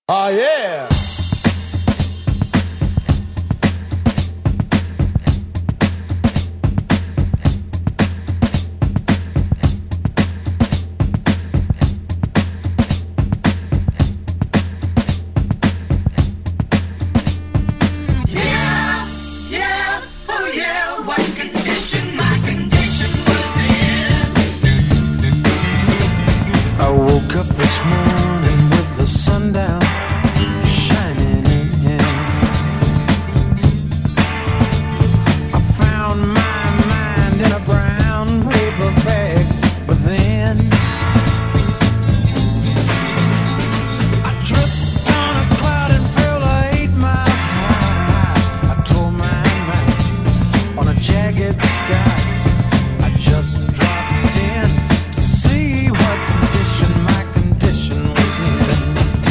Oh, yeah. I woke up this morning with the sun down, shining in. I found my mind in a brown paper bag, but then I tripped on a cloud and fell 8 miles high. I tore my mind on a jagged sky. I just dropped in to see what condition my condition was in.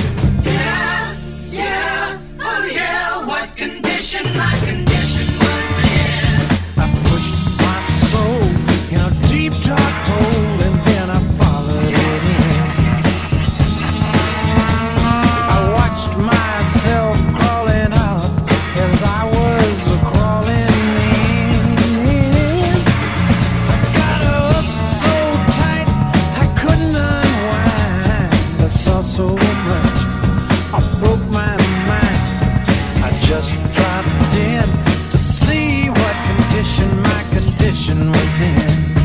Yeah, oh yeah, what condition my condition was in. I pushed my soul in a deep dark hole and then I followed it in. I watched myself crawling out as I was crawling in. I got up so tight I couldn't unwind. I saw so much, I broke my mind. I just dropped in to see what condition my condition was in.